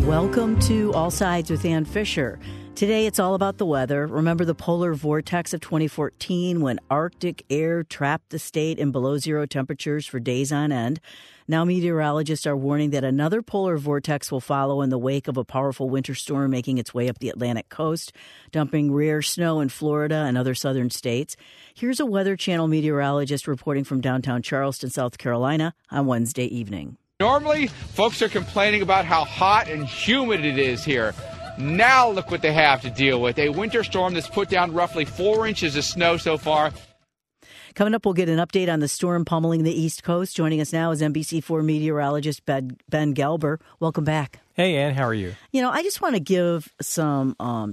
Welcome to All Sides with Ann Fisher. Today, it's all about the weather. Remember the polar vortex of 2014 when Arctic air trapped the state in below zero temperatures for days on end? Now, meteorologists are warning that another polar vortex will follow in the wake of a powerful winter storm making its way up the Atlantic coast, dumping rare snow in Florida and other southern states. Here's a Weather Channel meteorologist reporting from downtown Charleston, South Carolina on Wednesday evening. Normally, folks are complaining about how hot and humid it is here. Now look what they have to deal with. A winter storm that's put down roughly 4 inches of snow so far. Coming up, we'll get an update on the storm pummeling the East Coast. Joining us now is NBC4 meteorologist Ben Gelber. Welcome back. Hey, Ann, how are you? I just want to give some,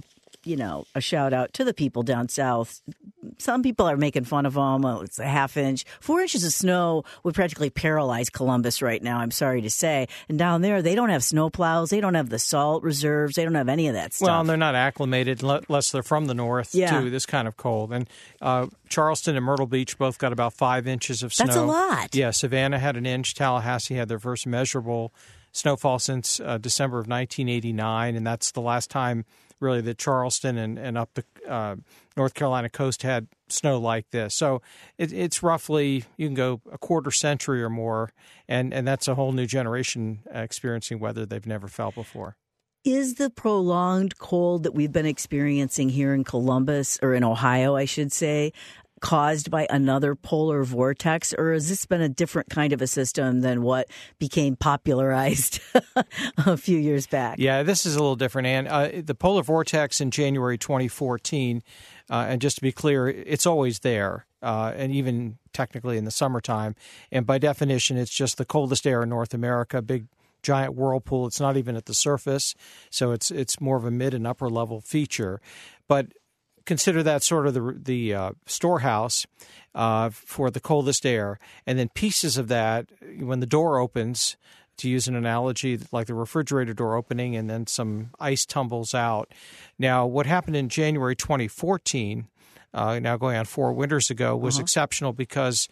a shout out to the people down south. Some people are making fun of them. Oh, it's a half inch. 4 inches of snow would practically paralyze Columbus right now, I'm sorry to say. And down there, they don't have snow plows. They don't have the salt reserves. They don't have any of that stuff. Well, and they're not acclimated unless they're from the north to this kind of cold. And Charleston and Myrtle Beach both got about 5 inches of snow. That's a lot. Yeah, Savannah had an inch. Tallahassee had their first measurable snowfall since December of 1989, and that's the last time really that Charleston and up the North Carolina coast had snow like this. So it's roughly, you can go a quarter century or more, and that's a whole new generation experiencing weather they've never felt before. Is the prolonged cold that we've been experiencing here in Columbus, or in Ohio, I should say, caused by another polar vortex, or has this been a different kind of a system than what became popularized a few years back? Yeah, this is a little different, Ann. The polar vortex in January 2014, and just to be clear, it's always there, and even technically in the summertime. And by definition, it's just the coldest air in North America, big giant whirlpool. It's not even at the surface, so it's more of a mid and upper level feature. But consider that sort of the storehouse for the coldest air, and then pieces of that, when the door opens, to use an analogy like the refrigerator door opening, and then some ice tumbles out. Now, what happened in January 2014, now going on 4 winters ago, was exceptional because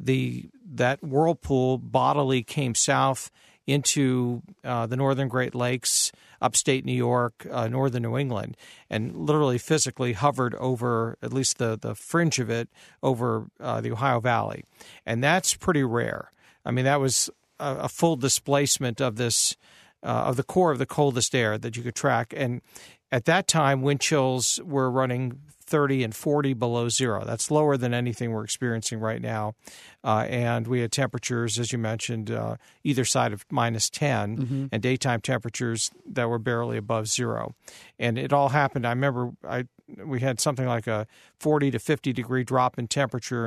that whirlpool bodily came south into the northern Great Lakes, upstate New York, northern New England, and literally physically hovered over, at least the fringe of it, over the Ohio Valley. And that's pretty rare. I mean, that was a full displacement of this, of the core of the coldest air that you could track. And at that time, wind chills were running 30 and 40 below zero. That's lower than anything we're experiencing right now. And we had temperatures, as you mentioned, either side of minus 10, and daytime temperatures that were barely above zero. And it all happened. I remember we had something like a 40 to 50 degree drop in temperature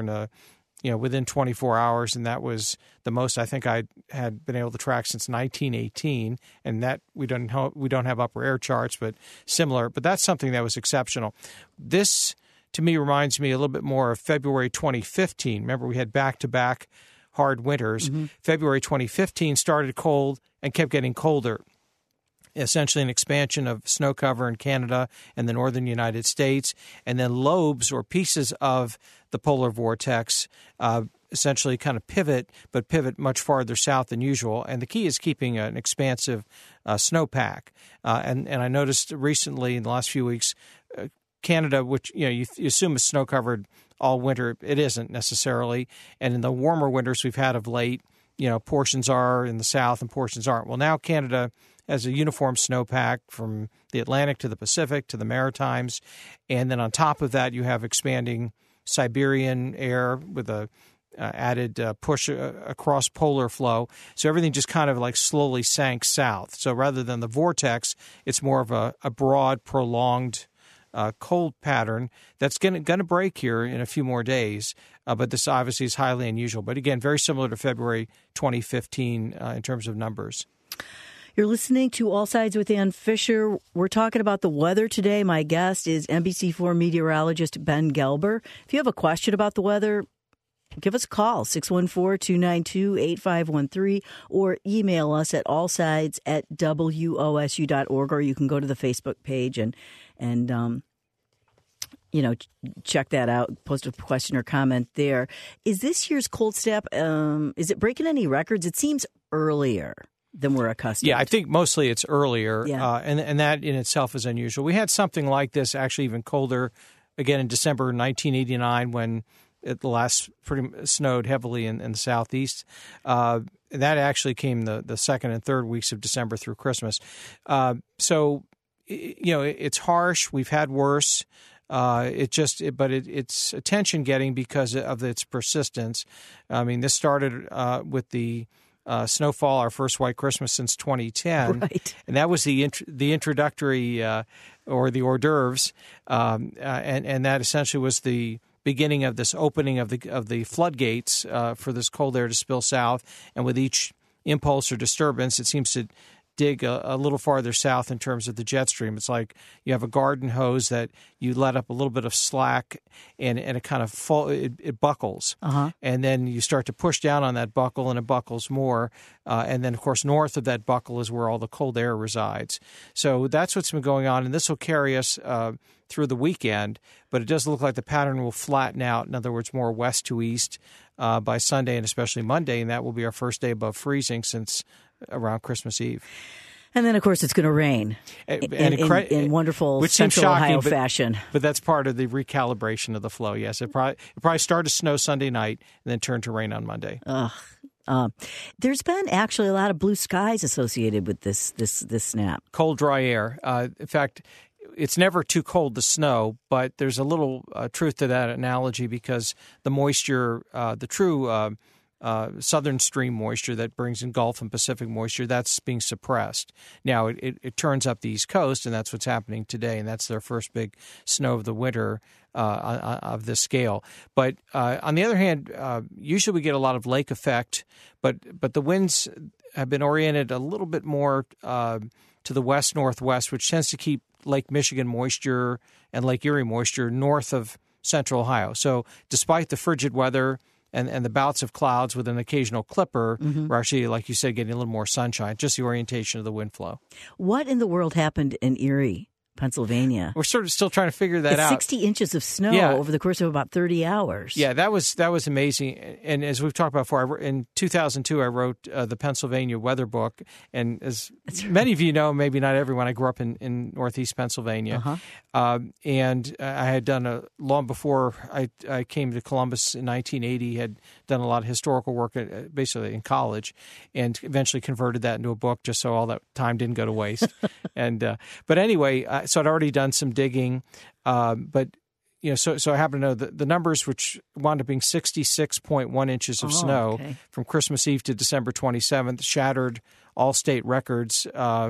within 24 hours, and that was the most I think I had been able to track since 1918. And that we don't have upper air charts, but similar. But that's something that was exceptional. This, to me, reminds me a little bit more of February 2015. Remember, we had back-to-back hard winters. February 2015 started cold and kept getting colder. Essentially an expansion of snow cover in Canada and the northern United States, and then lobes or pieces of the polar vortex essentially kind of pivot much farther south than usual. And the key is keeping an expansive snowpack. And I noticed recently in the last few weeks, Canada, which you assume is snow covered all winter, it isn't necessarily. And in the warmer winters we've had of late, portions are in the south and portions aren't. Well, now Canada has a uniform snowpack from the Atlantic to the Pacific to the Maritimes. And then on top of that, you have expanding Siberian air with a added push across polar flow. So everything just kind of like slowly sank south. So rather than the vortex, it's more of a broad, prolonged cold pattern that's going to break here in a few more days. But this obviously is highly unusual. But again, very similar to February 2015 in terms of numbers. You're listening to All Sides with Ann Fisher. We're talking about the weather today. My guest is NBC4 meteorologist Ben Gelber. If you have a question about the weather, give us a call, 614-292-8513, or email us at allsides@wosu.org, or you can go to the Facebook page and check that out, post a question or comment there. Is this year's cold snap, is it breaking any records? It seems earlier. than we're accustomed. Yeah, I think mostly it's earlier, Yeah. And that in itself is unusual. We had something like this, actually even colder, again in December 1989 when it last snowed heavily in the southeast. That actually came the second and third weeks of December through Christmas. So, it's harsh. We've had worse. It's attention getting because of its persistence. I mean, this started with the snowfall, our first white Christmas since 2010, right? And that was the introductory or the hors d'oeuvres, and that essentially was the beginning of this opening of the floodgates for this cold air to spill south. And with each impulse or disturbance, it seems to dig a little farther south in terms of the jet stream. It's like you have a garden hose that you let up a little bit of slack and it kind of it buckles. Uh-huh. And then you start to push down on that buckle and it buckles more. And then, of course, north of that buckle is where all the cold air resides. So that's what's been going on. And this will carry us through the weekend, but it does look like the pattern will flatten out. In other words, more west to east by Sunday and especially Monday. And that will be our first day above freezing since around Christmas Eve. And then, of course, it's going to rain in wonderful Central Ohio fashion. But that's part of the recalibration of the flow, yes. It probably started to snow Sunday night and then turned to rain on Monday. There's been actually a lot of blue skies associated with this snap. Cold, dry air. In fact, it's never too cold to snow, but there's a little truth to that analogy because the moisture, the true southern stream moisture that brings in Gulf and Pacific moisture, that's being suppressed. Now, it turns up the East Coast, and that's what's happening today, and that's their first big snow of the winter of this scale. But on the other hand, usually we get a lot of lake effect, but the winds have been oriented a little bit more to the west-northwest, which tends to keep Lake Michigan moisture and Lake Erie moisture north of central Ohio. So despite the frigid weather and the bouts of clouds with an occasional clipper, we're actually, like you said, getting a little more sunshine, just the orientation of the wind flow. What in the world happened in Erie, Pennsylvania? We're sort of still trying to figure that out. 60 inches of snow over the course of about 30 hours. Yeah, that was amazing. And as we've talked about before, in 2002, I wrote the Pennsylvania Weather Book. And as many of you know, maybe not everyone, I grew up in northeast Pennsylvania. And I had done long before I came to Columbus in 1980, had done a lot of historical work basically in college, and eventually converted that into a book just so all that time didn't go to waste. But anyway, so I'd already done some digging, but so I happen to know the numbers, which wound up being 66.1 inches of snow from Christmas Eve to December 27th, shattered all state records.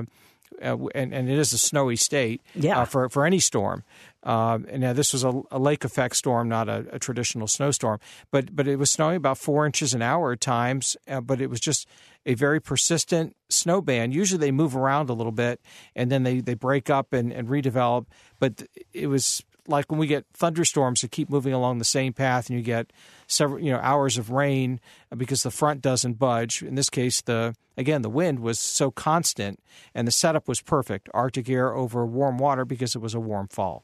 And it is a snowy state for any storm. And now this was a lake effect storm, not a traditional snowstorm. But it was snowing about 4 inches an hour at times. But it was just a very persistent snow band. Usually they move around a little bit and then they break up and redevelop. But it was like when we get thunderstorms that keep moving along the same path, and you get several hours of rain because the front doesn't budge. In this case, the wind was so constant, and the setup was perfect. Arctic air over warm water because it was a warm fall.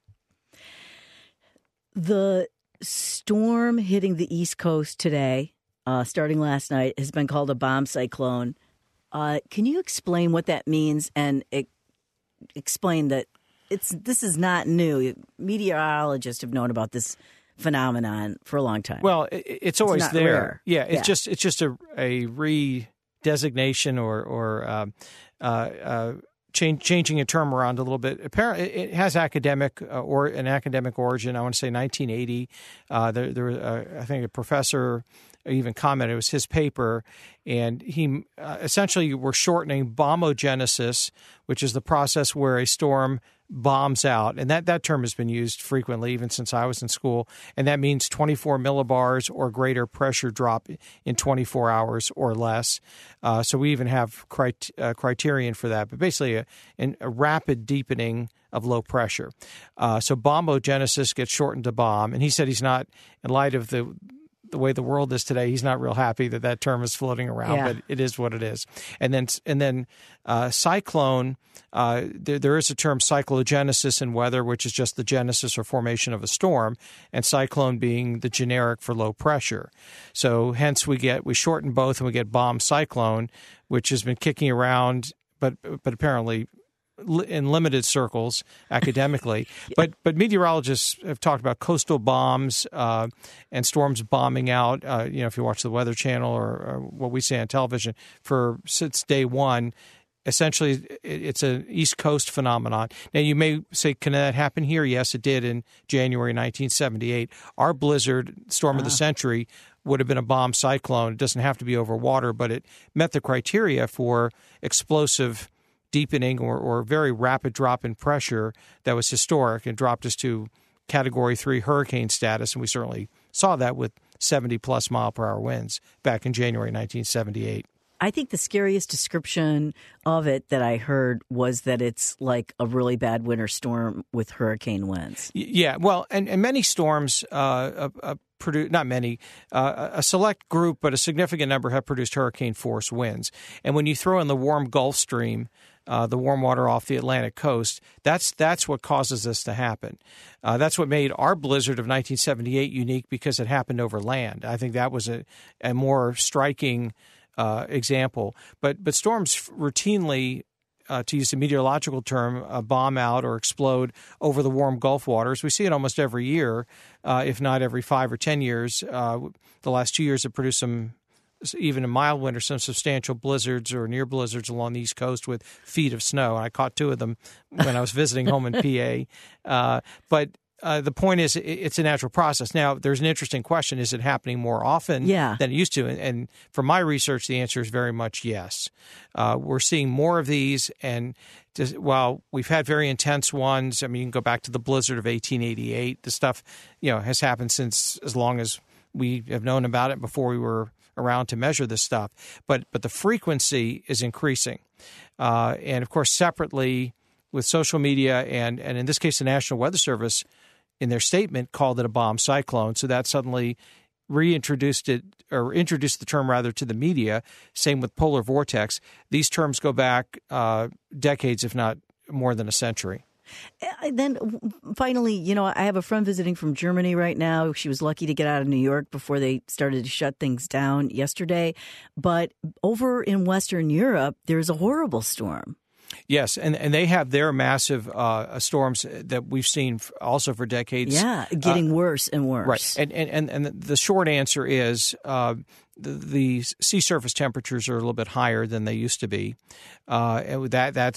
The storm hitting the East Coast today, starting last night, has been called a bomb cyclone. Can you explain what that means and explain that this is not new? Meteorologists have known about this phenomenon for a long time. Well, it's always there. Rare. Yeah, it's just a redesignation or changing a term around a little bit. Apparently, it has an academic origin. I want to say 1980. There was, I think, a professor even commented it was his paper, and he essentially were shortening bombogenesis, which is the process where a storm bombs out, and that term has been used frequently even since I was in school, and that means 24 millibars or greater pressure drop in 24 hours or less. So we even have criterion for that, but basically a rapid deepening of low pressure. So bombogenesis gets shortened to bomb, and he said he's not, in light of the the way the world is today, he's not real happy that term is floating around, but it is what it is. And then cyclone, there is a term cyclogenesis in weather, which is just the genesis or formation of a storm, and cyclone being the generic for low pressure. So hence we shorten both and we get bomb cyclone, which has been kicking around, but apparently in limited circles academically. But meteorologists have talked about coastal bombs and storms bombing out. If you watch the Weather Channel or what we see on television since day one, essentially it's an East Coast phenomenon. Now you may say, can that happen here? Yes, it did in January 1978. Our blizzard, storm of the century, would have been a bomb cyclone. It doesn't have to be over water, but it met the criteria for explosive deepening or very rapid drop in pressure that was historic and dropped us to Category 3 hurricane status, and we certainly saw that with 70-plus mile-per-hour winds back in January 1978. I think the scariest description of it that I heard was that it's like a really bad winter storm with hurricane winds. Yeah, well, and many storms not many, a select group, but a significant number have produced hurricane-force winds. And when you throw in the warm Gulf Stream, the warm water off the Atlantic coast, that's what causes this to happen. That's what made our blizzard of 1978 unique because it happened over land. I think that was a more striking example. But storms routinely, to use a meteorological term, bomb out or explode over the warm Gulf waters. We see it almost every year, if not every 5 or 10 years. The last 2 years have produced even in mild winter, some substantial blizzards or near blizzards along the East Coast with feet of snow. I caught 2 of them when I was visiting home in PA. But the point is, it's a natural process. Now, there's an interesting question. Is it happening more often than it used to? And from my research, the answer is very much yes. We're seeing more of these. And while we've had very intense ones, I mean, you can go back to the blizzard of 1888. The stuff, has happened since as long as we have known about it, before we were around to measure this stuff. But the frequency is increasing. And, of course, separately with social media and in this case, the National Weather Service, in their statement, called it a bomb cyclone. So that suddenly introduced the term rather to the media. Same with polar vortex. These terms go back decades, if not more than a century. Then finally, I have a friend visiting from Germany right now. She was lucky to get out of New York before they started to shut things down yesterday. But over in Western Europe, there's a horrible storm. Yes, and they have their massive storms that we've seen also for decades. Yeah, getting worse and worse. Right, and the short answer is the sea surface temperatures are a little bit higher than they used to be. And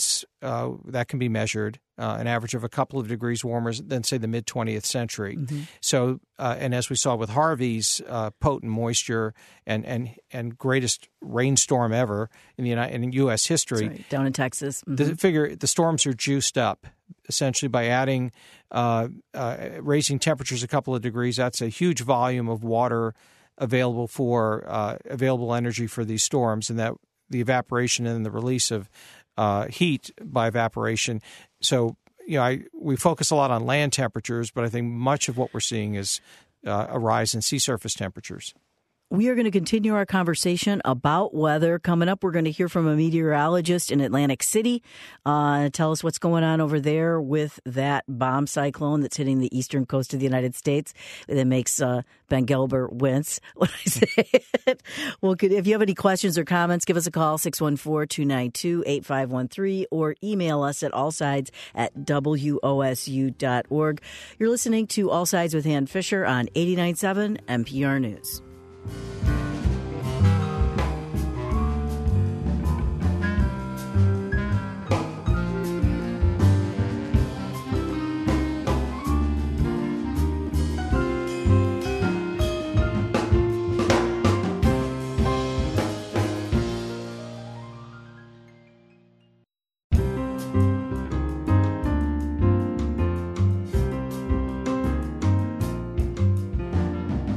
that can be measured, an average of a couple of degrees warmer than, say, the mid-20th century. Mm-hmm. So, and as we saw with Harvey's potent moisture and greatest rainstorm ever in U.S. history. Right, down in Texas. Mm-hmm. The storms are juiced up essentially by adding, raising temperatures a couple of degrees. That's a huge volume of water available for available energy for these storms, and that the evaporation and the release of heat by evaporation. So, we focus a lot on land temperatures, but I think much of what we're seeing is a rise in sea surface temperatures. We are going to continue our conversation about weather. Coming up, we're going to hear from a meteorologist in Atlantic City. Tell us what's going on over there with that bomb cyclone that's hitting the eastern coast of the United States that makes Ben Gelber wince when I say it. Well, if you have any questions or comments, give us a call, 614-292-8513, or email us at allsides@wosu.org. You're listening to All Sides with Ann Fisher on 89.7 NPR News.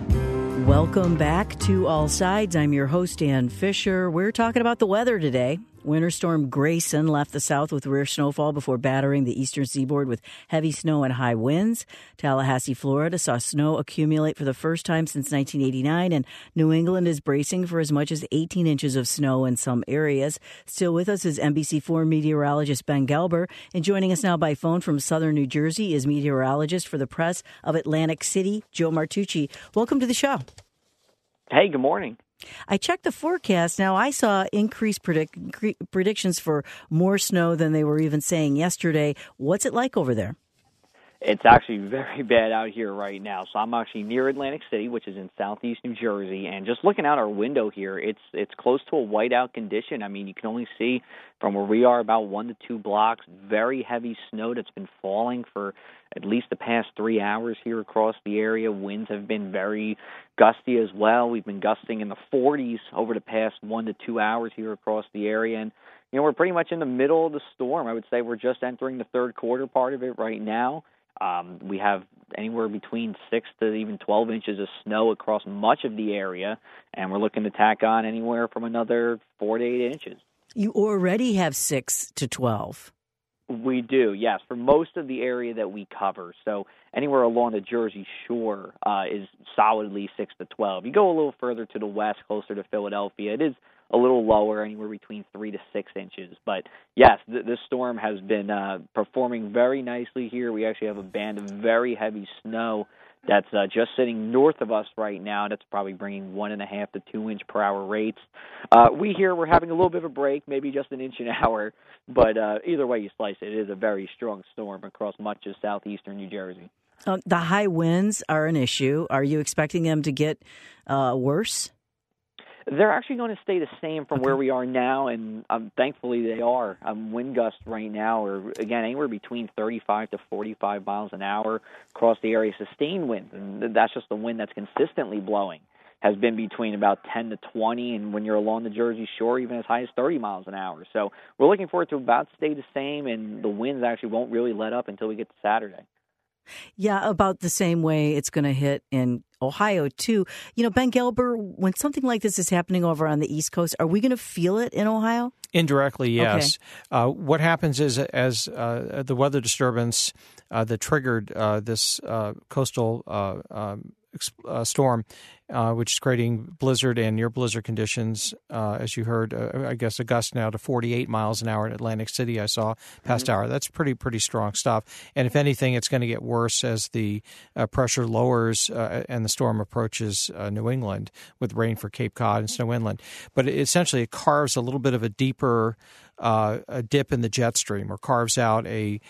Welcome back to All Sides. I'm your host, Ann Fisher. We're talking about the weather today. Winter storm Grayson left the south with rare snowfall before battering the eastern seaboard with heavy snow and high winds. Tallahassee, Florida saw snow accumulate for the first time since 1989, and New England is bracing for as much as 18 inches of snow in some areas. Still with us is NBC4 meteorologist Ben Gelber, and joining us now by phone from southern New Jersey is meteorologist for the Press of Atlantic City, Joe Martucci. Welcome to the show. Hey, good morning. I checked the forecast. Now, I saw increased predictions for more snow than they were even saying yesterday. What's it like over there? It's actually very bad out here right now. So I'm actually near Atlantic City, which is in southeast New Jersey, and just looking out our window here, it's close to a whiteout condition. I mean, you can only see from where we are about 1 to 2 blocks, very heavy snow that's been falling for at least the past 3 hours here across the area. Winds have been very gusty as well. We've been gusting in the 40s over the past 1 to 2 hours here across the area, and we're pretty much in the middle of the storm. I would say we're just entering the third quarter part of it right now. We have anywhere between 6 to even 12 inches of snow across much of the area, and we're looking to tack on anywhere from another 4 to 8 inches. You already have 6 to 12. We do, yes, for most of the area that we cover. So anywhere along the Jersey Shore is solidly 6 to 12. You go a little further to the west, closer to Philadelphia, it is a little lower, anywhere between 3 to 6 inches. But yes, this storm has been performing very nicely here. We actually have a band of very heavy snow that's just sitting north of us right now. That's probably bringing 1.5 to 2 inch per hour rates. We're having a little bit of a break, maybe just an inch an hour. But either way you slice it, it is a very strong storm across much of southeastern New Jersey. The high winds are an issue. Are you expecting them to get worse? They're actually going to stay the same from where we are now, and thankfully they are. Wind gusts right now are, again, anywhere between 35 to 45 miles an hour across the area. Sustained wind, and that's just the wind that's consistently blowing, has been between about 10 to 20, and when you're along the Jersey Shore, even as high as 30 miles an hour. So we're looking for it to about stay the same, and the winds actually won't really let up until we get to Saturday. Yeah, about the same way it's going to hit in Ohio, too. Ben Gelber, when something like this is happening over on the East Coast, are we going to feel it in Ohio? Indirectly, yes. Okay. What happens is as the weather disturbance that triggered this coastal storm, which is creating blizzard and near blizzard conditions, as you heard, I guess a gust now to 48 miles an hour in Atlantic City, I saw past hour. That's pretty strong stuff. And if anything, it's going to get worse as the pressure lowers and the storm approaches New England with rain for Cape Cod and snow inland. But essentially it carves a little bit of a deeper a dip in the jet stream, or carves out a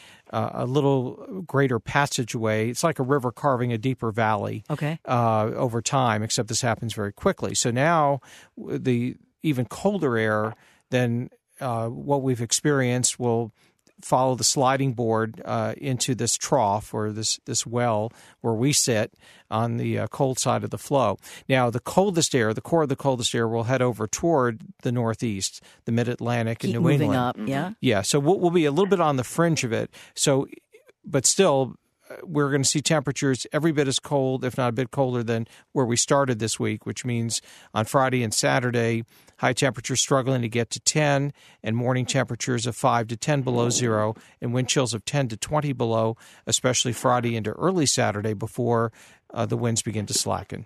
little greater passageway. It's like a river carving a deeper valley over time, except this happens very quickly. So now the even colder air than what we've experienced will follow the sliding board into this trough, or this well where we sit on the cold side of the flow. Now, the coldest air, the core of the coldest air, will head over toward the northeast, the mid-Atlantic and New England. Up, yeah? Yeah, so we'll be a little bit on the fringe of it. So, but still, we're going to see temperatures every bit as cold, if not a bit colder, than where we started this week, which means on Friday and Saturday, high temperatures struggling to get to 10, and morning temperatures of 5 to 10 below zero, and wind chills of 10 to 20 below, especially Friday into early Saturday before the winds begin to slacken.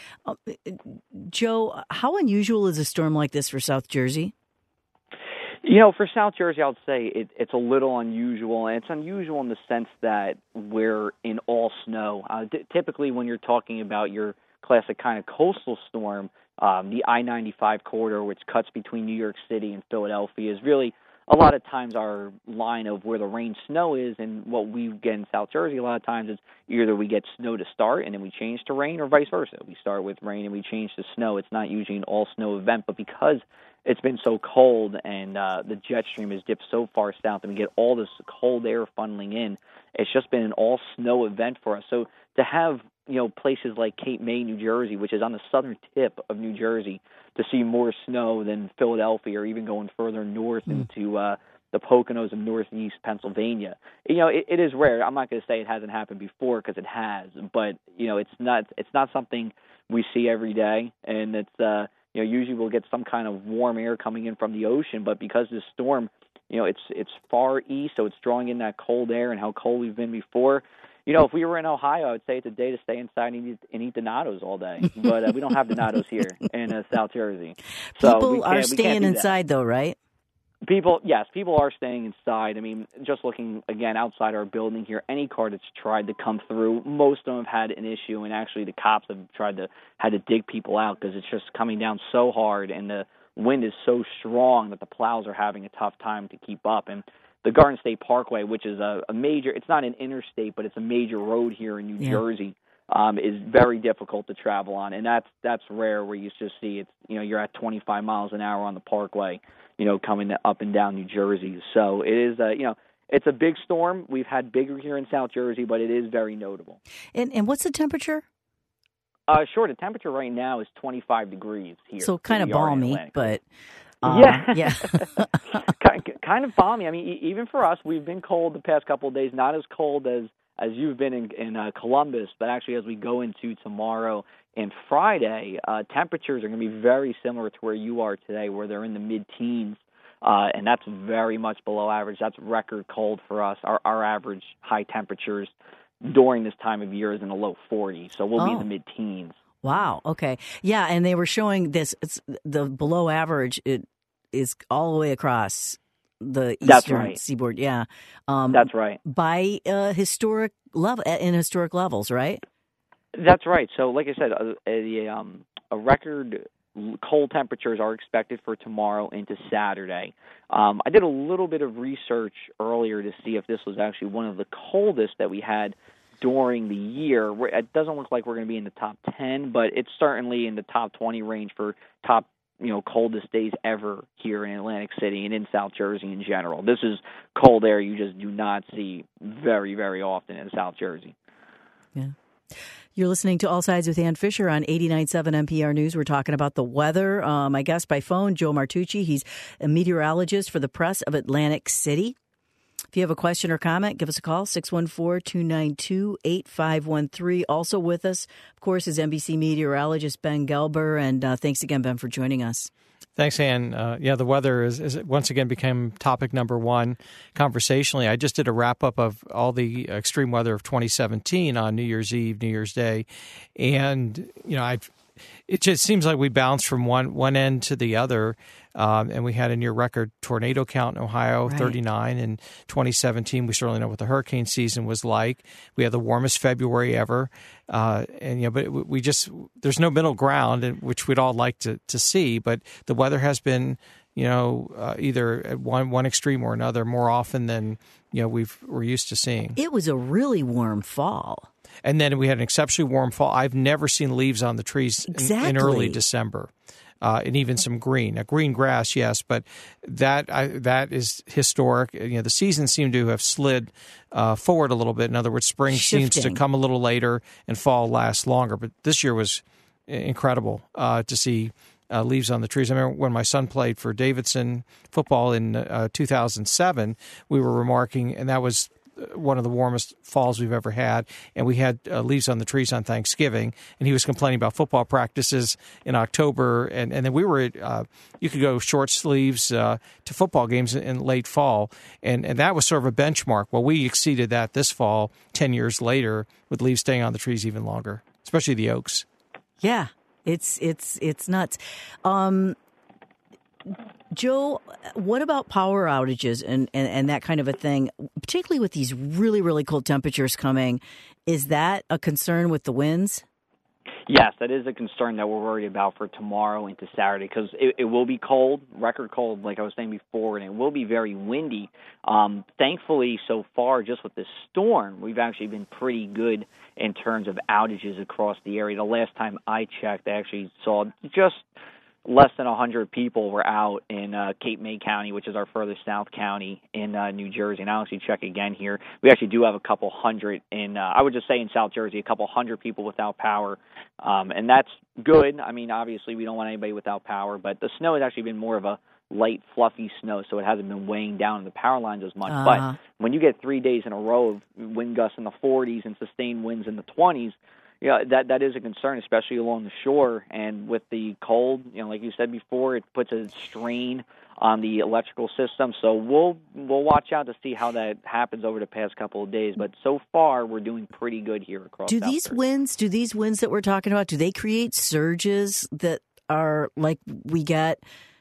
Joe, how unusual is a storm like this for South Jersey? For South Jersey, I would say it's a little unusual, and it's unusual in the sense that we're in all snow. Typically, when you're talking about your classic kind of coastal storm, the I-95 corridor, which cuts between New York City and Philadelphia, is really a lot of times our line of where the rain snow is. And what we get in South Jersey a lot of times is either we get snow to start and then we change to rain, or vice versa. We start with rain and we change to snow. It's not usually an all-snow event, but because it's been so cold and the jet stream has dipped so far south and we get all this cold air funneling in, it's just been an all-snow event for us. So to have places like Cape May, New Jersey, which is on the southern tip of New Jersey, to see more snow than Philadelphia, or even going further north into the Poconos of northeast Pennsylvania. It is rare. I'm not going to say it hasn't happened before, because it has, but it's not something we see every day, and it's usually we'll get some kind of warm air coming in from the ocean, but because this storm, it's far east, so it's drawing in that cold air and how cold we've been before. If we were in Ohio, I would say it's a day to stay inside and eat Donatos all day. But we don't have Donatos here in South Jersey. So people are staying inside, though, right? People are staying inside. I mean, just looking, again, outside our building here, any car that's tried to come through, most of them have had an issue, and actually the cops have had to dig people out because it's just coming down so hard, and the wind is so strong that the plows are having a tough time to keep up. And the Garden State Parkway, which is a major, it's not an interstate, but it's a major road here in New Jersey, is very difficult to travel on, and that's rare where you just see it's, you're at 25 miles an hour on the Parkway, coming up and down New Jersey. So it is, it's a big storm. We've had bigger here in South Jersey, but it is very notable. And what's the temperature? Sure, the temperature right now is 25 degrees here. So kind of balmy, but... yeah. kind of balmy. I mean, even for us, we've been cold the past couple of days, not as cold as you've been in Columbus, but actually as we go into tomorrow and Friday, temperatures are going to be very similar to where you are today, where they're in the mid-teens, and that's very much below average. That's record cold for us. Our average high temperatures during this time of year is in the low 40s, so we'll be in the mid-teens. Wow. Okay. Yeah, and they were showing this. It's the below average. It is all the way across the eastern seaboard. Yeah. That's right. By historic levels, right? That's right. So, like I said, a record cold temperatures are expected for tomorrow into Saturday. I did a little bit of research earlier to see if this was actually one of the coldest that we had during the year. It doesn't look like we're going to be in the top 10, but it's certainly in the top 20 range for top, coldest days ever here in Atlantic City and in South Jersey in general. This is cold air you just do not see very, very often in South Jersey. Yeah. You're listening to All Sides with Ann Fisher on 89.7 NPR News. We're talking about the weather. My guest by phone, Joe Martucci. He's a meteorologist for the Press of Atlantic City. If you have a question or comment, give us a call, 614-292-8513. Also with us, of course, is NBC meteorologist Ben Gelber. And thanks again, Ben, for joining us. Thanks, Ann. The weather is once again became topic number one conversationally. I just did a wrap-up of all the extreme weather of 2017 on New Year's Eve, New Year's Day. And, it just seems like we bounced from one end to the other. And we had a near record tornado count in Ohio, 39 in 2017. We certainly know what the hurricane season was like. We had the warmest February ever. But there's no middle ground, which we'd all like to see. But the weather has been, either at one extreme or another more often than, we're used to seeing. It was a really warm fall. And then we had an exceptionally warm fall. I've never seen leaves on the trees in early December. And even some green. Now, green grass, yes, but that is historic. The seasons seem to have slid forward a little bit. In other words, spring seems to come a little later and fall lasts longer. But this year was incredible to see leaves on the trees. I remember when my son played for Davidson football in 2007, we were remarking, and that was one of the warmest falls we've ever had, and we had leaves on the trees on Thanksgiving, and he was complaining about football practices in October, and then we were you could go short sleeves to football games in late fall, and that was sort of a benchmark. Well, we exceeded that this fall 10 years later with leaves staying on the trees even longer, especially the oaks. Yeah, it's nuts. Joe, what about power outages and that kind of a thing, particularly with these really, really cold temperatures coming? Is that a concern with the winds? Yes, that is a concern that we're worried about for tomorrow into Saturday because it will be cold, record cold, like I was saying before, and it will be very windy. Thankfully, so far, just with this storm, we've actually been pretty good in terms of outages across the area. The last time I checked, I actually saw just less than 100 people were out in Cape May County, which is our furthest south county in New Jersey. And I'll actually check again here. We actually do have a couple hundred I would just say in South Jersey, a couple hundred people without power. And that's good. I mean, obviously we don't want anybody without power, but the snow has actually been more of a light, fluffy snow, so it hasn't been weighing down the power lines as much. But when you get 3 days in a row of wind gusts in the 40s and sustained winds in the 20s, that is a concern, especially along the shore. And with the cold, like you said before, it puts a strain on the electrical system. So we'll watch out to see how that happens over the past couple of days. But so far, we're doing pretty good here across. Do these winds that we're talking about, do they create surges that are like we get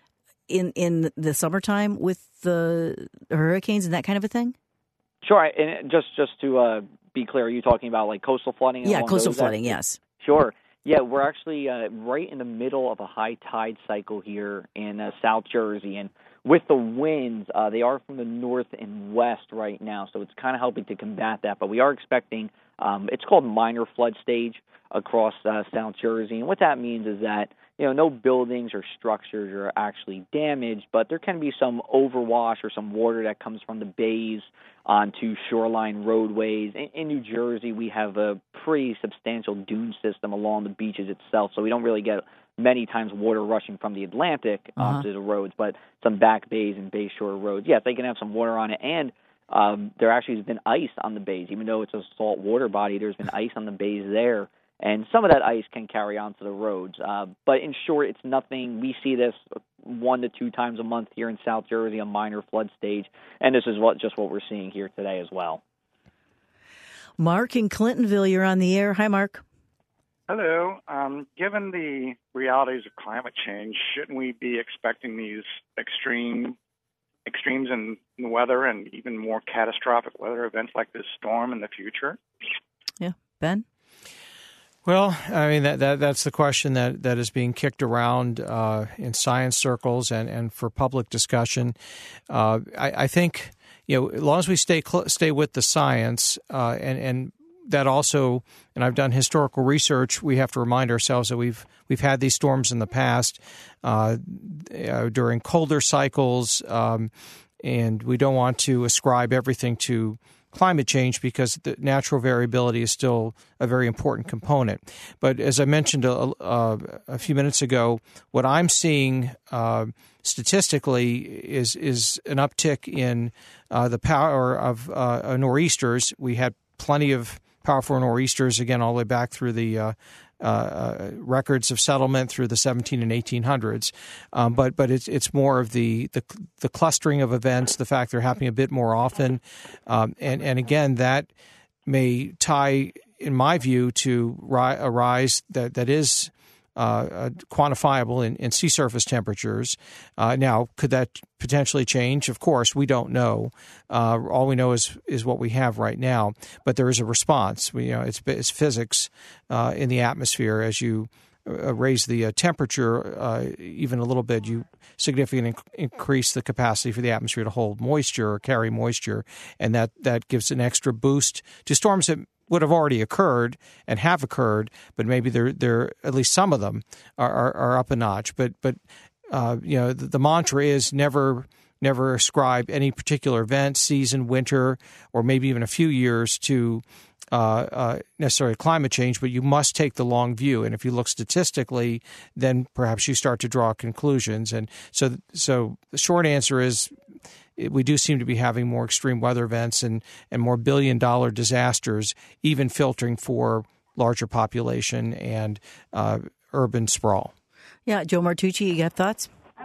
in the summertime with the hurricanes and that kind of a thing? Sure. And just to be clear, are you talking about like coastal flooding? Yeah, coastal flooding, yes. Sure. Yeah, we're actually right in the middle of a high tide cycle here in South Jersey. And with the winds, they are from the north and west right now, so it's kind of helping to combat that. But we are expecting, it's called minor flood stage across South Jersey. And what that means is that, no buildings or structures are actually damaged, but there can be some overwash or some water that comes from the bays onto shoreline roadways. In New Jersey, we have a pretty substantial dune system along the beaches itself, so we don't really get many times water rushing from the Atlantic onto the roads, but some back bays and bay shore roads, yes, they can have some water on it. And there actually has been ice on the bays. Even though it's a salt water body, there's been ice on the bays there. And some of that ice can carry onto the roads. But in short, it's nothing. We see this 1 to 2 times a month here in South Jersey, a minor flood stage. And this is just what we're seeing here today as well. Mark in Clintonville, you're on the air. Hi, Mark. Hello. Given the realities of climate change, shouldn't we be expecting these extremes in the weather and even more catastrophic weather events like this storm in the future? Yeah. Ben? Well, I mean, that's the question that is being kicked around in science circles and for public discussion. I think, as long as we stay with the science and that also, and I've done historical research, we have to remind ourselves that we've had these storms in the past during colder cycles, and we don't want to ascribe everything to climate change because the natural variability is still a very important component. But as I mentioned a few minutes ago, what I'm seeing statistically is an uptick in the power of nor'easters. We had plenty of powerful nor'easters, again, all the way back through the records of settlement through the 17 and 1800s. But it's more of the clustering of events, the fact they're happening a bit more often. And again, that may tie, in my view, to a rise that is quantifiable in sea surface temperatures. Now, could that potentially change? Of course, we don't know. All we know is what we have right now. But there is a response. It's physics in the atmosphere. As you raise the temperature even a little bit, you significantly increase the capacity for the atmosphere to hold moisture or carry moisture, and that gives an extra boost to storms that would have already occurred and have occurred, but maybe they're at least some of them are up a notch. But the mantra is never ascribe any particular event, season, winter, or maybe even a few years to necessarily climate change, but you must take the long view. And if you look statistically, then perhaps you start to draw conclusions. And so the short answer is we do seem to be having more extreme weather events and more billion-dollar disasters, even filtering for larger population and urban sprawl. Yeah, Joe Martucci, you got thoughts?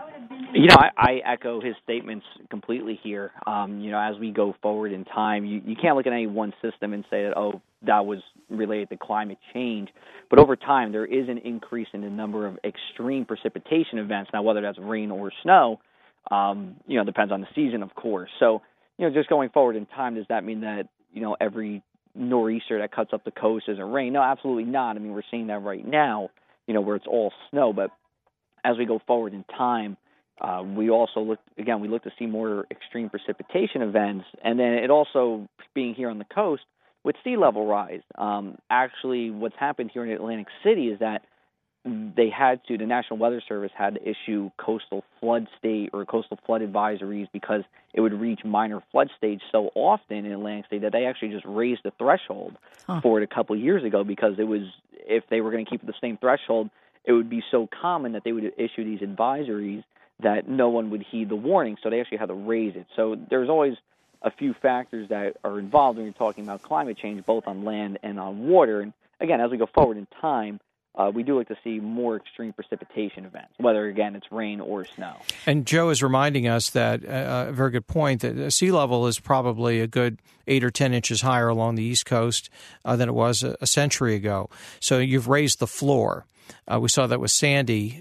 I echo his statements completely here. As we go forward in time, you can't look at any one system and say that, that was related to climate change. But over time, there is an increase in the number of extreme precipitation events. Now, whether that's rain or snow, depends on the season, of course. So, just going forward in time, does that mean that, every nor'easter that cuts up the coast isn't rain? No, absolutely not. I mean, we're seeing that right now, where it's all snow. But as we go forward in time, we also look to see more extreme precipitation events. And then it also, being here on the coast, with sea level rise, actually what's happened here in Atlantic City is that the National Weather Service had to issue coastal flood state or coastal flood advisories because it would reach minor flood stage so often in Atlantic City that they actually just raised the threshold for it a couple of years ago, because if they were going to keep it the same threshold, it would be so common that they would issue these advisories that no one would heed the warning, so they actually had to raise it. So there's always a few factors that are involved when you're talking about climate change, both on land and on water. And again, as we go forward in time, we do like to see more extreme precipitation events, whether, again, it's rain or snow. And Joe is reminding us that, a very good point, that sea level is probably a good 8 or 10 inches higher along the East Coast than it was a century ago. So you've raised the floor. We saw that with Sandy,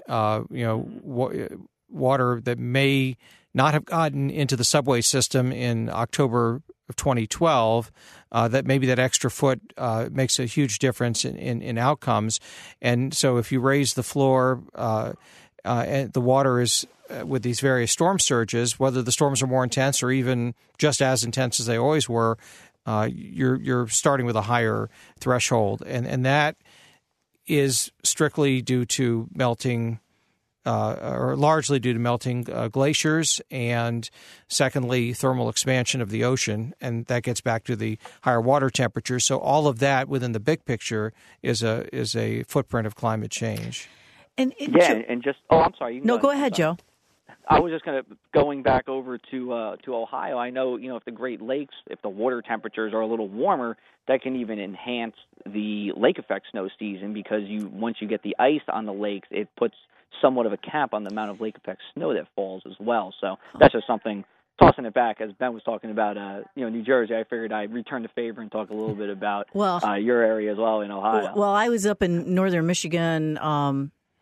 water that may not have gotten into the subway system in October of 2012, that maybe that extra foot makes a huge difference in outcomes. And so if you raise the floor, and the water is with these various storm surges, whether the storms are more intense or even just as intense as they always were, you're starting with a higher threshold. And that is strictly due to melting or largely due to melting glaciers, and secondly, thermal expansion of the ocean, and that gets back to the higher water temperatures. So all of that within the big picture is a footprint of climate change. And just I'm sorry. Go ahead, Joe. I was just going back over to Ohio. I know, if the Great Lakes, if the water temperatures are a little warmer, that can even enhance the lake effect snow season, because once you get the ice on the lakes, it puts somewhat of a cap on the amount of lake effect snow that falls as well. So that's just something, tossing it back, as Ben was talking about, New Jersey. I figured I'd return the favor and talk a little bit about your area as well in Ohio. Well, I was up in northern Michigan, up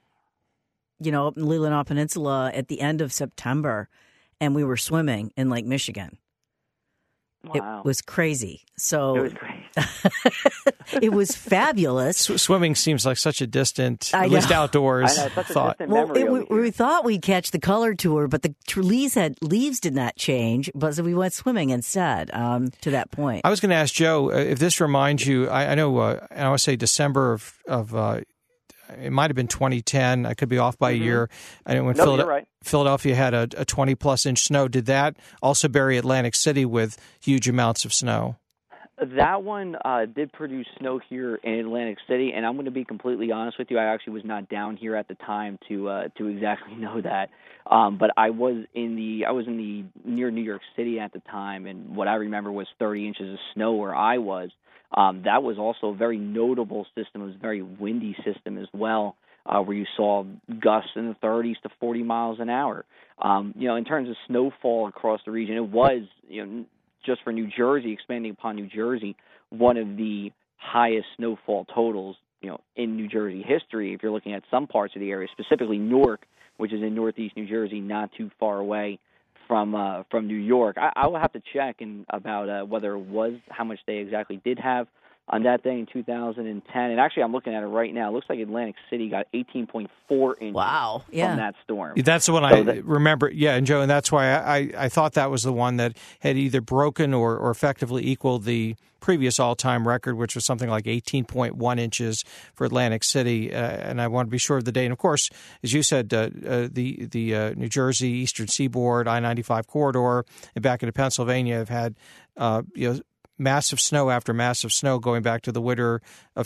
in the Leelanau Peninsula at the end of September, and we were swimming in Lake Michigan. Wow. It was crazy. So it was crazy. It was fabulous. Swimming seems like such a distant, at least outdoors, I know, such thought. A distant memory we thought we'd catch the color tour, but the leaves did not change, but so we went swimming instead to that point. I was going to ask Joe if this reminds you, I know, I want to say December of it might have been 2010. I could be off by a year. I know when you're right. Philadelphia had a 20-plus inch snow. Did that also bury Atlantic City with huge amounts of snow? That one did produce snow here in Atlantic City, and I'm going to be completely honest with you. I actually was not down here at the time to exactly know that, but I was in the near New York City at the time, and what I remember was 30 inches of snow where I was. That was also a very notable system. It was a very windy system as well, where you saw gusts in the 30s to 40 miles an hour. In terms of snowfall across the region, it was, just for New Jersey, expanding upon New Jersey, one of the highest snowfall totals, in New Jersey history. If you're looking at some parts of the area, specifically Newark, which is in northeast New Jersey, not too far away from New York. I will have to check about whether it was how much they exactly did have on that day in 2010. And actually, I'm looking at it right now. It looks like Atlantic City got 18.4 inches from that storm. That's the one I remember. Yeah, and Joe, and that's why I thought that was the one that had either broken or effectively equaled the previous all-time record, which was something like 18.1 inches for Atlantic City. And I want to be sure of the date. And, of course, as you said, the New Jersey, Eastern Seaboard, I-95 corridor, and back into Pennsylvania have had, massive snow after massive snow going back to the winter of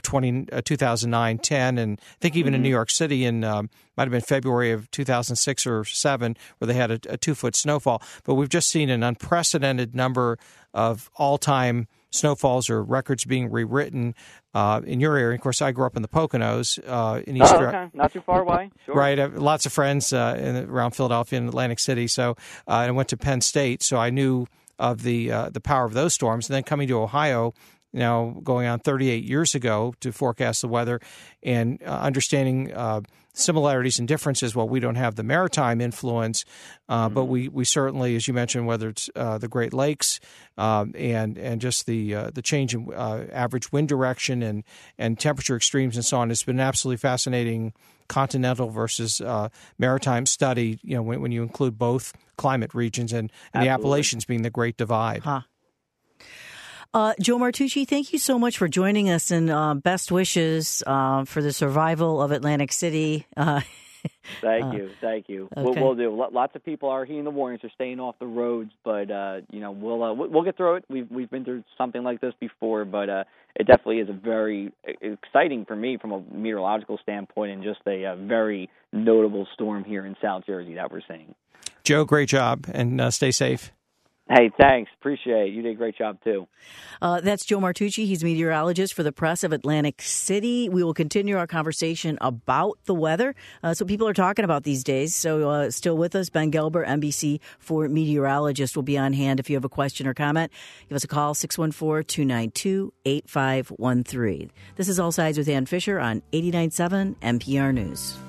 2009-10, and I think even in New York City in might have been February of 2006 or 7, where they had a 2-foot snowfall. But we've just seen an unprecedented number of all-time snowfalls or records being rewritten in your area. Of course, I grew up in the Poconos in Eastern. Not too far away. Sure. Right, I have lots of friends around Philadelphia and Atlantic City. So I went to Penn State, so I knew of the power of those storms. And then coming to Ohio, going on 38 years ago to forecast the weather and understanding similarities and differences. Well, we don't have the maritime influence, but we certainly, as you mentioned, whether it's the Great Lakes and just the change in average wind direction and temperature extremes and so on, it's been an absolutely fascinating continental versus maritime study, when you include both climate regions and the Appalachians being the Great Divide. Huh. Joe Martucci, thank you so much for joining us, and best wishes for the survival of Atlantic City. Thank you. Okay. We'll do. Lots of people are heeding the warnings, are staying off the roads, but we'll get through it. We've been through something like this before, but it definitely is a very exciting for me from a meteorological standpoint, and just a very notable storm here in South Jersey that we're seeing. Joe, great job, and stay safe. Hey, thanks. Appreciate it. You did a great job, too. That's Joe Martucci. He's meteorologist for the Press of Atlantic City. We will continue our conversation about the weather. So people are talking about these days. So still with us, Ben Gelber, NBC4 meteorologist, will be on hand if you have a question or comment. Give us a call, 614-292-8513. This is All Sides with Ann Fisher on 89.7 NPR News.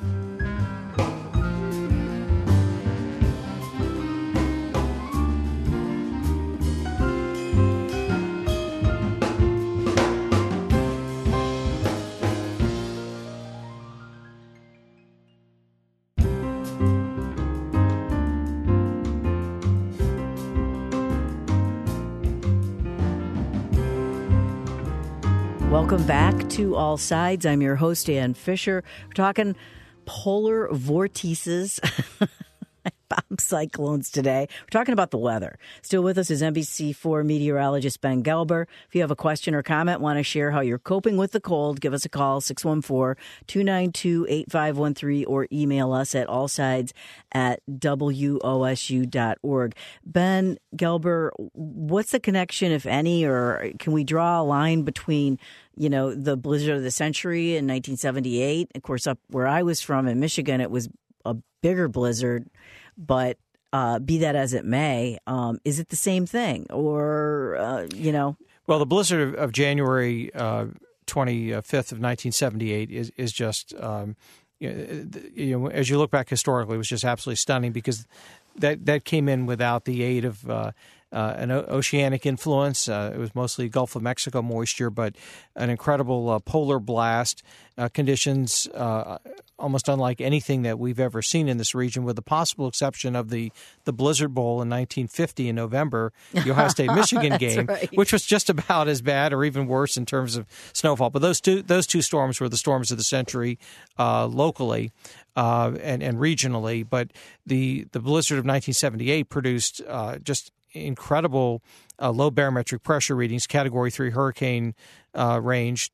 Welcome back to All Sides. I'm your host, Ann Fisher. We're talking polar vortices, bomb cyclones today. We're talking about the weather. Still with us is NBC4 meteorologist Ben Gelber. If you have a question or comment, want to share how you're coping with the cold, give us a call, 614-292-8513, or email us at allsides@wosu.org. Ben Gelber, what's the connection, if any, or can we draw a line between the blizzard of the century in 1978? Of course, up where I was from in Michigan, it was a bigger blizzard, but be that as it may, is it the same thing? Or, Well, the blizzard of January 25th of 1978 is just, as you look back historically, it was just absolutely stunning because that came in without the aid of an oceanic influence. It was mostly Gulf of Mexico moisture, but an incredible polar blast conditions, almost unlike anything that we've ever seen in this region, with the possible exception of the Blizzard Bowl in 1950 in November, the Ohio State-Michigan game, right, which was just about as bad or even worse in terms of snowfall. But those two storms were the storms of the century locally and regionally. But the blizzard of 1978 produced just incredible low barometric pressure readings, Category 3 hurricane range,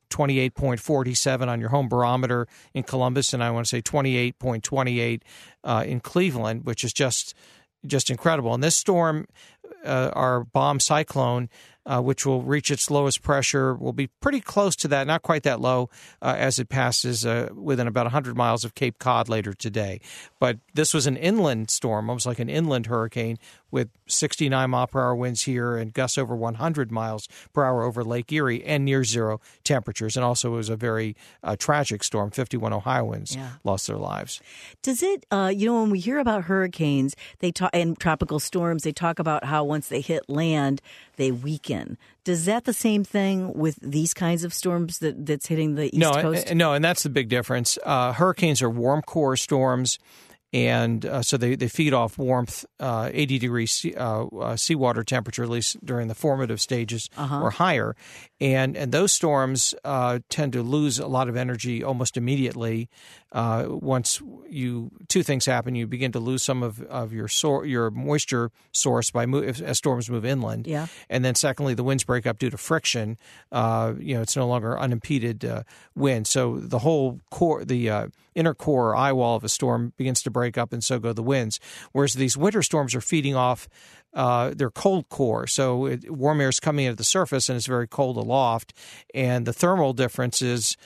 28.47 on your home barometer in Columbus, and I want to say 28.28 in Cleveland, which is just incredible. And this storm, our bomb cyclone, which will reach its lowest pressure, will be pretty close to that, not quite that low, as it passes within about 100 miles of Cape Cod later today. But this was an inland storm, almost like an inland hurricane, with 69-mile-per-hour winds here and gusts over 100 miles per hour over Lake Erie and near zero temperatures. And also it was a very tragic storm. 51 Ohioans lost their lives. Does it, when we hear about hurricanes and tropical storms, they talk about how once they hit land, they weaken. Does that the same thing with these kinds of storms that's hitting the East Coast? No, and that's the big difference. Hurricanes are warm core storms. And so they feed off warmth, 80 degrees seawater temperature, at least during the formative stages or higher. And those storms tend to lose a lot of energy almost immediately. Once two things happen. You begin to lose some of your moisture source as storms move inland. Yeah. And then secondly, the winds break up due to friction. It's no longer unimpeded wind. So the whole core, the inner core or eye wall of a storm begins to break up, and so go the winds. Whereas these winter storms are feeding off their cold core. So warm air is coming into the surface, and it's very cold aloft. And the thermal differences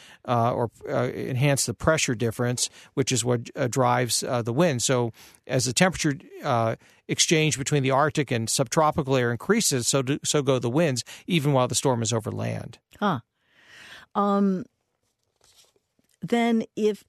enhance the pressure difference, which is what drives the wind. So as the temperature exchange between the Arctic and subtropical air increases, so go the winds, even while the storm is over land. Huh. Then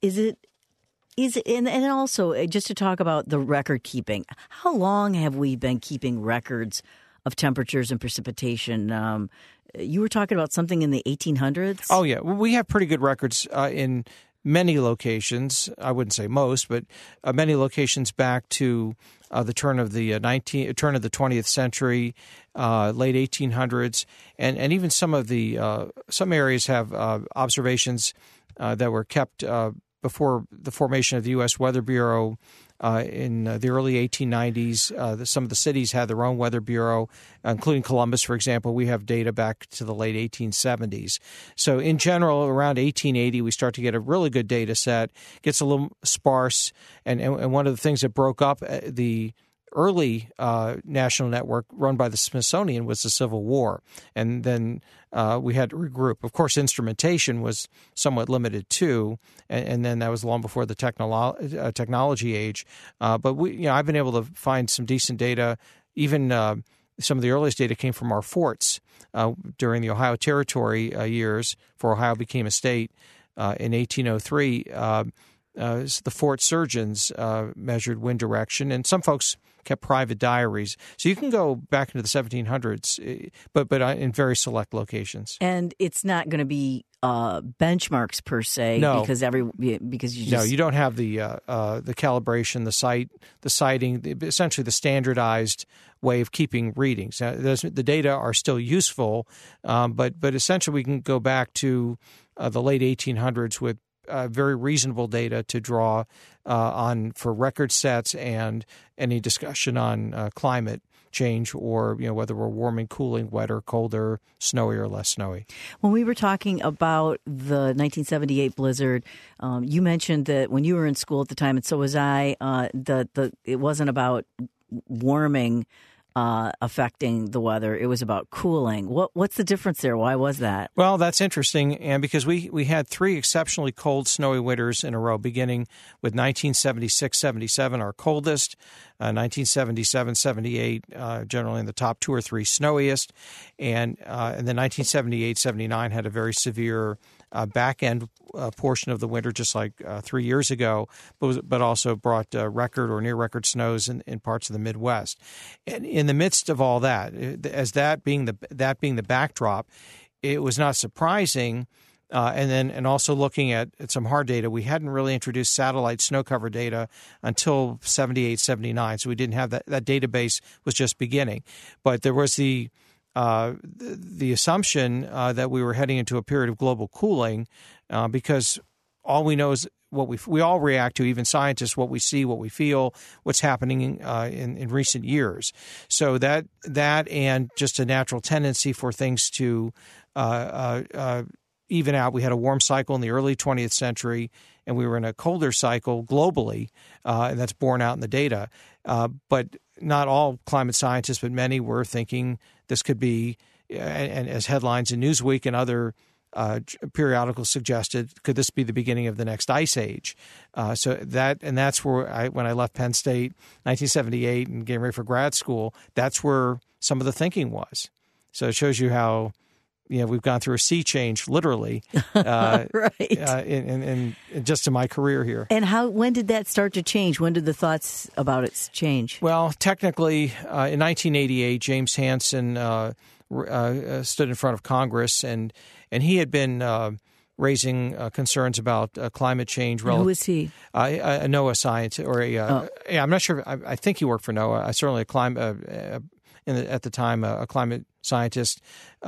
and also just to talk about the record keeping, how long have we been keeping records of temperatures and precipitation? You were talking about something in the 1800s? Oh, yeah. Well, we have pretty good records in many locations. I wouldn't say most, but many locations back to the turn of the 20th century, late 1800s, and even some areas have observations that were kept before the formation of the U.S. Weather Bureau in the early 1890s. Some of the cities had their own weather bureau, including Columbus, for example. We have data back to the late 1870s. So in general, around 1880, we start to get a really good data set. It gets a little sparse, and one of the things that broke up the early national network run by the Smithsonian was the Civil War, and then we had to regroup. Of course, instrumentation was somewhat limited too, and then that was long before the technology age. But I've been able to find some decent data. Even some of the earliest data came from our forts during the Ohio Territory years, before Ohio became a state in 1803. The fort surgeons measured wind direction, and some folks kept private diaries. So you can go back into the 1700s, but in very select locations. And it's not going to be benchmarks per se, no, because you don't have the calibration, the sighting, essentially the standardized way of keeping readings. The data are still useful, but essentially we can go back to the late 1800s with very reasonable data to draw on for record sets and any discussion on climate change, or whether we're warming, cooling, wetter, colder, snowy, or less snowy. When we were talking about the 1978 blizzard, you mentioned that when you were in school at the time, and so was I, it wasn't about warming affecting the weather. It was about cooling. What's the difference there? Why was that? Well, that's interesting, and because we had 3 exceptionally cold, snowy winters in a row, beginning with 1976-77, our coldest, 1977-78, generally in the top 2 or 3 snowiest, and then 1978-79 had a very severe back end portion of the winter, just like 3 years ago, but also brought record or near record snows in parts of the Midwest. And in the midst of all that, as that being the backdrop, it was not surprising. And also looking at some hard data, we hadn't really introduced satellite snow cover data until 78, 79. So we didn't have that database was just beginning. But there was the assumption that we were heading into a period of global cooling because all we know is what we all react to, even scientists, what we see, what we feel, what's happening in recent years. So that and just a natural tendency for things to even out. We had a warm cycle in the early 20th century, and we were in a colder cycle globally, and that's borne out in the data. But not all climate scientists, but many were thinking this could be, and as headlines in Newsweek and other periodicals suggested, could this be the beginning of the next ice age? So that's where when I left Penn State, 1978, and getting ready for grad school, that's where some of the thinking was. So it shows you how we've gone through a sea change, literally, right? In just in my career here. And when did that start to change? When did the thoughts about it change? Well, technically, in 1988, James Hansen stood in front of Congress, and he had been raising concerns about climate change. Who was he? A NOAA scientist, or I'm not sure. I think he worked for NOAA. I certainly at the time a climate scientist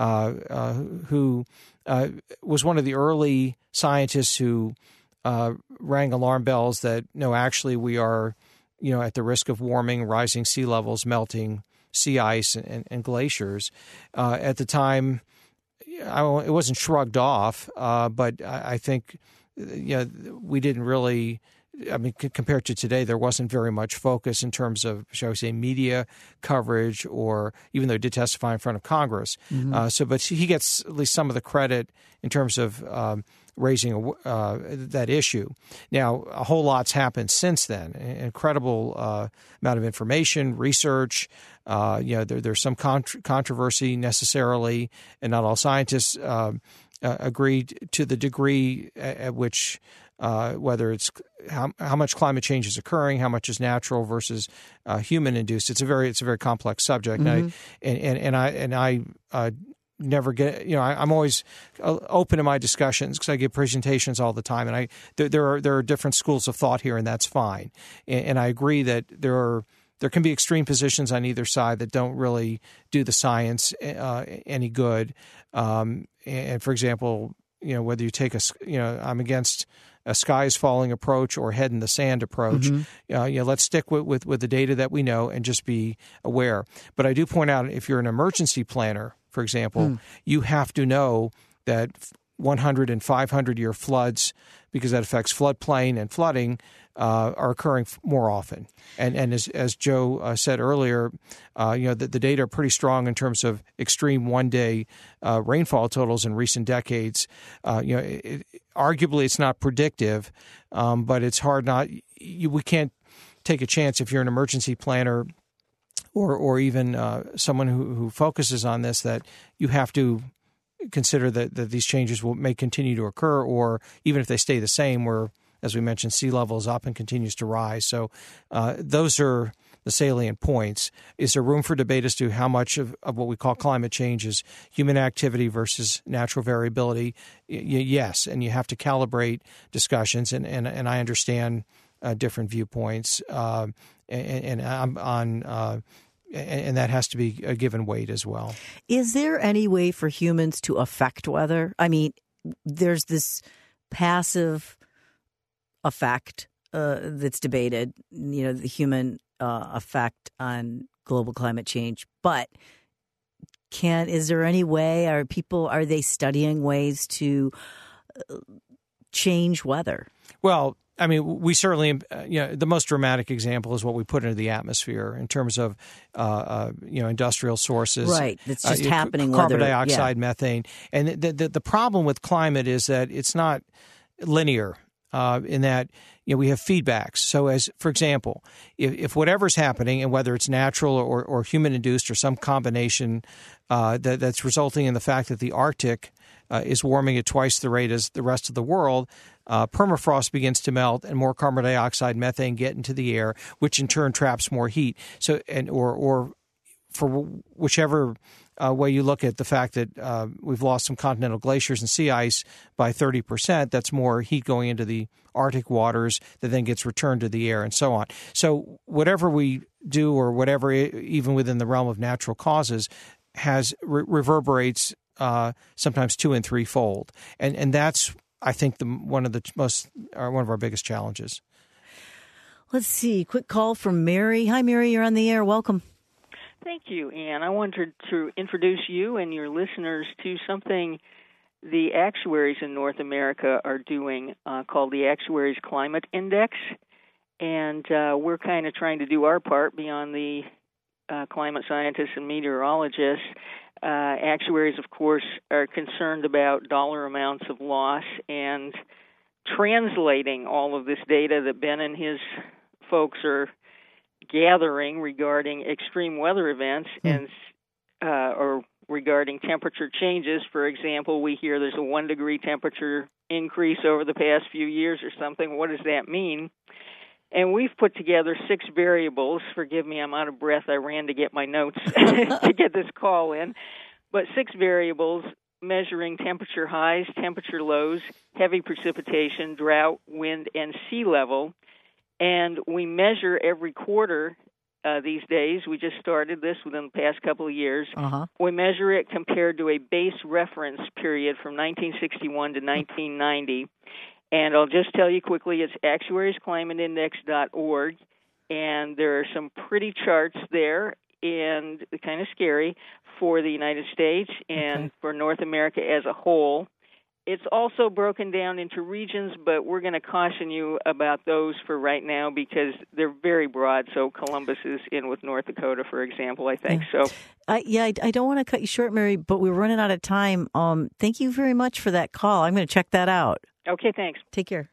who was one of the early scientists who rang alarm bells that no, actually we are at the risk of warming, rising sea levels, melting sea ice and glaciers. At the time, it wasn't shrugged off, but I think we didn't really. I mean, compared to today, there wasn't very much focus in terms of, shall we say, media coverage, or even though he did testify in front of Congress. Mm-hmm. But he gets at least some of the credit in terms of raising that issue. Now, a whole lot's happened since then. An incredible amount of information, research. There's some controversy necessarily, and not all scientists agreed to the degree at which. Whether it's how much climate change is occurring, how much is natural versus human induced. It's a very complex subject, mm-hmm. and I never get. I'm always open to my discussions because I give presentations all the time, and there are different schools of thought here, and that's fine. And I agree that there can be extreme positions on either side that don't really do the science any good. And for example, whether you take I'm against a skies falling approach or head in the sand approach. Mm-hmm. Let's stick with the data that we know and just be aware. But I do point out, if you're an emergency planner, for example, you have to know that 100 and 500-year floods, because that affects floodplain and flooding, are occurring more often. And as Joe said earlier, the data are pretty strong in terms of extreme one-day rainfall totals in recent decades. Arguably, it's not predictive, but it's hard not. We can't take a chance if you're an emergency planner or even someone who focuses on this, that you have to consider that these changes may continue to occur, or even if they stay the same, where, as we mentioned, sea level is up and continues to rise. So those are the salient points. Is there room for debate as to how much of what we call climate change is human activity versus natural variability? Yes, and you have to calibrate discussions, and I understand different viewpoints, and that has to be given weight as well. Is there any way for humans to affect weather? I mean, there's this passive effect that's debated, the human effect on global climate change. But is there any way, are they studying ways to change weather? Well, I mean, we certainly, the most dramatic example is what we put into the atmosphere in terms of, industrial sources. Right. It's just happening. Carbon dioxide, methane. And the problem with climate is that it's not linear in that, we have feedbacks. So as, for example, if whatever's happening, and whether it's natural or human-induced or some combination that's resulting in the fact that the Arctic is warming at twice the rate as the rest of the world, permafrost begins to melt and more carbon dioxide, methane get into the air, which in turn traps more heat. So, or for whichever way you look at the fact that we've lost some continental glaciers and sea ice by 30%, that's more heat going into the Arctic waters that then gets returned to the air and so on. So whatever we do, or whatever, even within the realm of natural causes, has reverberates sometimes 2- and 3-fold. And that's, I think, one of our biggest challenges. Let's see. Quick call from Mary. Hi, Mary. You're on the air. Welcome. Thank you, Ann. I wanted to introduce you and your listeners to something the actuaries in North America are doing called the Actuaries Climate Index. And we're kind of trying to do our part beyond the climate scientists and meteorologists. Actuaries, of course, are concerned about dollar amounts of loss and translating all of this data that Ben and his folks are gathering regarding extreme weather events and or regarding temperature changes. For example, we hear there's a 1-degree temperature increase over the past few years or something. What does that mean? And we've put together 6 variables. Forgive me, I'm out of breath. I ran to get my notes to get this call in. But 6 variables measuring temperature highs, temperature lows, heavy precipitation, drought, wind, and sea level. And we measure every quarter these days. We just started this within the past couple of years. We measure it compared to a base reference period from 1961 to 1990. And I'll just tell you quickly, it's actuariesclimateindex.org, and there are some pretty charts there, and kind of scary, for the United States and for North America as a whole. It's also broken down into regions, but we're going to caution you about those for right now because they're very broad. So Columbus is in with North Dakota, for example, I think. So, I don't want to cut you short, Mary, but we're running out of time. Thank you very much for that call. I'm going to check that out. Okay, thanks. Take care.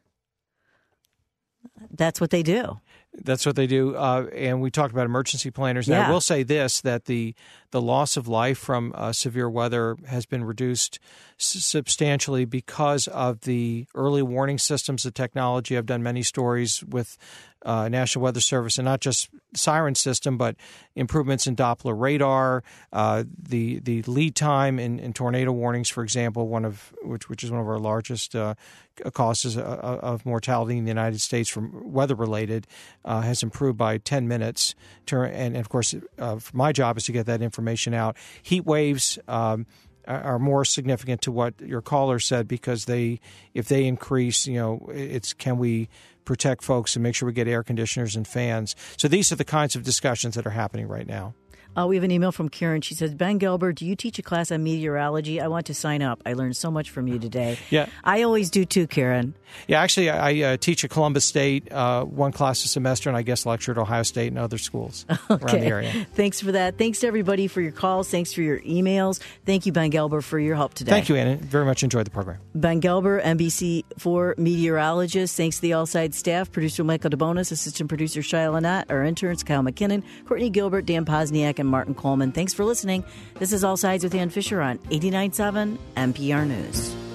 That's what they do. That's what they do. And we talked about emergency planners. Now, I will say this, that the loss of life from severe weather has been reduced substantially because of the early warning systems, the technology. I've done many stories with National Weather Service, and not just siren system, but improvements in Doppler radar, the lead time in tornado warnings, for example, which is one of our largest causes of mortality in the United States from weather-related, has improved by 10 minutes. And of course, my job is to get that information out. Heat waves are more significant to what your caller said because if they increase, it's can we protect folks and make sure we get air conditioners and fans. So these are the kinds of discussions that are happening right now. We have an email from Karen. She says, Ben Gelber, do you teach a class on meteorology? I want to sign up. I learned so much from you today. Yeah. I always do too, Karen. Yeah, actually, I teach at Columbus State, one class a semester, and I guess lecture at Ohio State and other schools around the area. Thanks for that. Thanks to everybody for your calls. Thanks for your emails. Thank you, Ben Gelber, for your help today. Thank you, Anna. Very much enjoyed the program. Ben Gelber, NBC4 meteorologist. Thanks to the All-Side staff, producer Michael DeBonis, assistant producer Shia Lynette, our interns Kyle McKinnon, Courtney Gilbert, Dan Posniak, and Martin Coleman. Thanks for listening. This is All Sides with Ann Fisher on 89.7 NPR News.